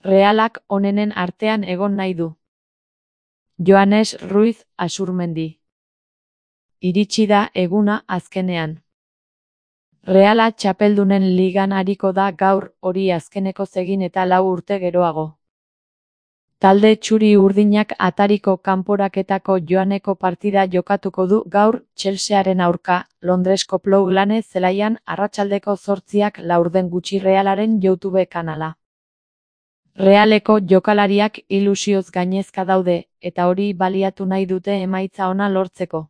Realak onenen artean egon nahi du. Joanes Ruiz Asurmendi. Iritsi da eguna azkenean. Reala txapeldunen ligan ariko da gaur, hori azkeneko egin eta 4 urte geroago. Talde txuri-urdinak atariko kanporaketako joaneko partida jokatuko du gaur Chelsearen aurka, Londresko Plough-Lane zelaian arratsaldeko 8:00 laurden gutxi Realaren YouTube kanala. Realeko jokalariak ilusioz gainezka daude, eta hori baliatu nahi dute emaitza ona lortzeko.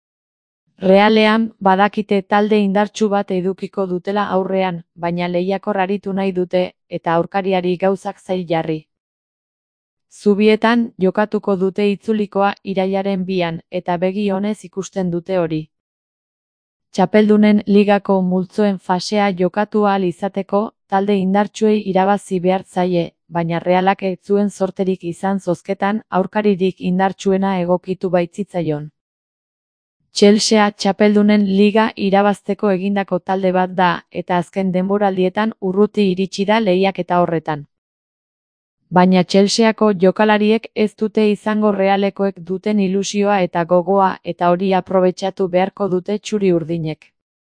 Realean, badakite talde indartsu bat edukiko dutela aurrean, baina lehiakor aritu nahi dute, eta aurkariari gauzak zail jarri. Zubietan jokatuko dute itzulikoa irailaren 2an, eta begi onez ikusten dute hori. Txapeldunen ligako multzoen fasea jokatu ahal izateko, talde indartsuei irabazi behar zaie, baina Realak ez zuen zorterik izan zozketan, aurkaririk indartsuena egokitu baitzitzaion. Chelsea txapeldunen liga irabazteko egindako talde bat da, eta azken denboraldietan urruti iritsi da lehiaketa horretan. Baina Chelseako jokalariek ez dute izango Realekoek duten ilusioa eta gogoa, eta hori aprobetxatu beharko dute txuri-urdinek.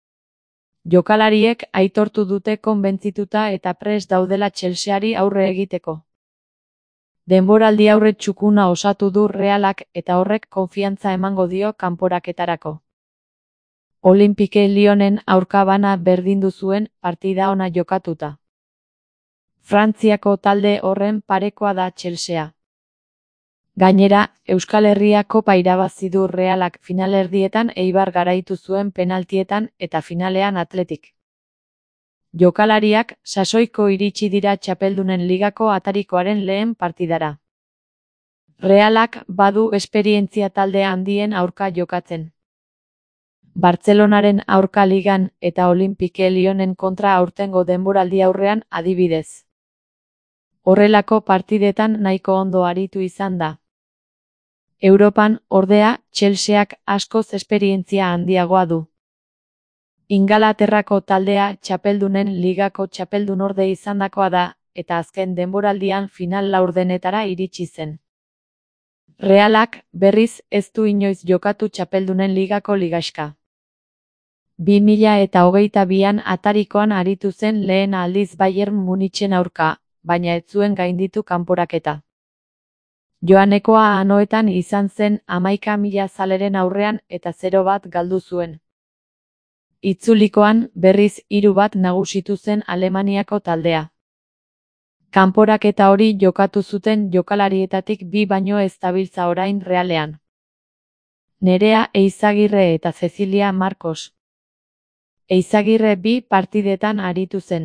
Jokalariek aitortu dute konbentzituta eta prest daudela Chelseari aurre egiteko. Denboraldi aurre txukuna osatu du Realak eta horrek konfiantza emango dio kanporaketarako. Olympique Lyonen aurka bana berdindu zuen partida ona jokatuta. Frantziako talde horren parekoa da Chelsea. Gainera, Euskal Herria Kopa irabazi du Realak finalerdietan Eibar garaitu zuen penaltietan eta finalean Athletic. Jokalariak sasoiko iritsi dira txapeldunen ligako atarikoaren lehen partidara. Realak badu esperientzia talde handien aurka jokatzen. Bartzelonaren aurka ligan eta Olympique Lyonen kontra aurtengo denboraldi aurrean adibidez. Horrelako partidetan nahiko ondo aritu izan da. Europan, ordea, Chelseak askoz esperientzia handiagoa du. Ingalaterrako taldea txapeldunen ligako txapeldunorde izandakoa da, eta azken denboraldian final laurdenetara iritsi zen. Realak, berriz, ez du inoiz jokatu txapeldunen ligako ligaxka. 2022an atarikoan aritu zen lehen aldiz Bayern Munichen aurka, baina ez zuen gainditu kanporaketa. Joanekoa Anoetan izan zen 11.000 zaleren aurrean eta 0-1 galdu zuen. Itzulikoan, berriz 3-1 nagusitu zen Alemaniako taldea. Kanporaketa hori jokatu zuten jokalarietatik 2 baino ez dabiltza orain Realean. Nerea Eizagirre eta Cecilia Marcos. Eizagirre 2 partidetan aritu zen.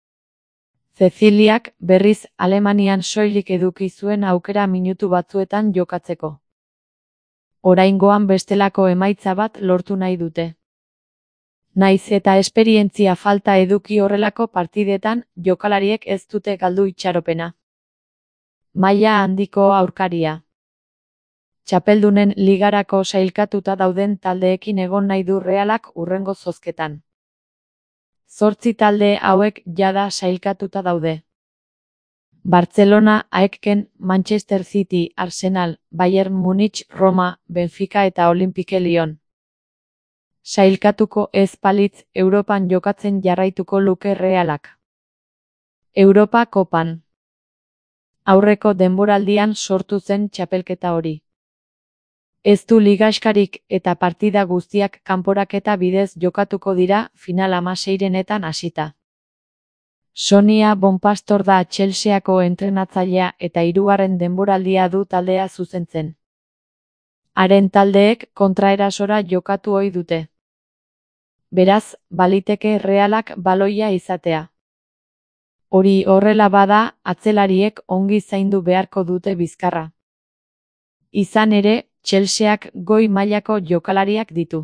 Ceciliak, berriz, Alemanian soilik eduki zuen aukera minutu batzuetan jokatzeko. Oraingoan bestelako emaitza bat lortu nahi dute. Naiz eta esperientzia falta eduki horrelako partidetan, jokalariek ez dute galdu itxaropena. Maila handiko aurkaria. Txapeldunen ligarako sailkatuta dauden taldeekin egon nahi du Realak hurrengo zozketan. 8 talde hauek jada sailkatuta daude. Barcelona, AEK, Manchester City, Arsenal, Bayern Munich, Roma, Benfica eta Olympique Lyon. Sailkatuko ez balitz Europan jokatzen jarraituko luke Realak. Europa Kopan. Aurreko denboraldian sortu zen txapelketa hori. Ez du ligaxkarik eta partida guztiak kanporaketa bidez jokatuko dira final 16etan hasita. Sonia Bonpastor da Chelseako entrenatzailea eta 3. denboraldia du taldea zuzentzen. Haren taldeek kontraerasora jokatu ohi dute. Beraz, baliteke Realak baloia izatea. Hori horrela bada, atzelariek ongi zaindu beharko dute bizkarra. Izan ere, Chelseak goi mailako jokalariak ditu.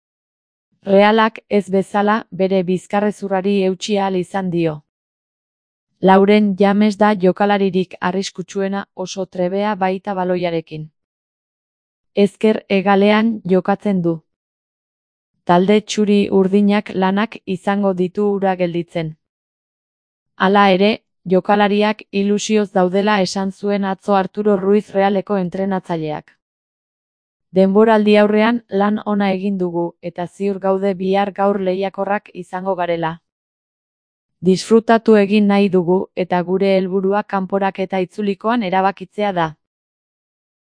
Realak ez bezala bere bizkarrezurrari eutsi ahal izan dio. Lauren James da jokalaririk arriskutsuena, oso trebea baita baloiarekin. Ezker hegalean jokatzen du. Talde txuri urdinak lanak izango ditu ura gelditzen. Hala ere, Jokalariak ilusioz daudela esan zuen atzo Arturo Ruiz Realeko entrenatzaileak. Denboraldi aurrean lan ona egin dugu eta ziur gaude bihar gaur lehiakorrak izango garela. Disfrutatu egin nahi dugu eta gure helburua kanporaketa itzulikoan erabakitzea da.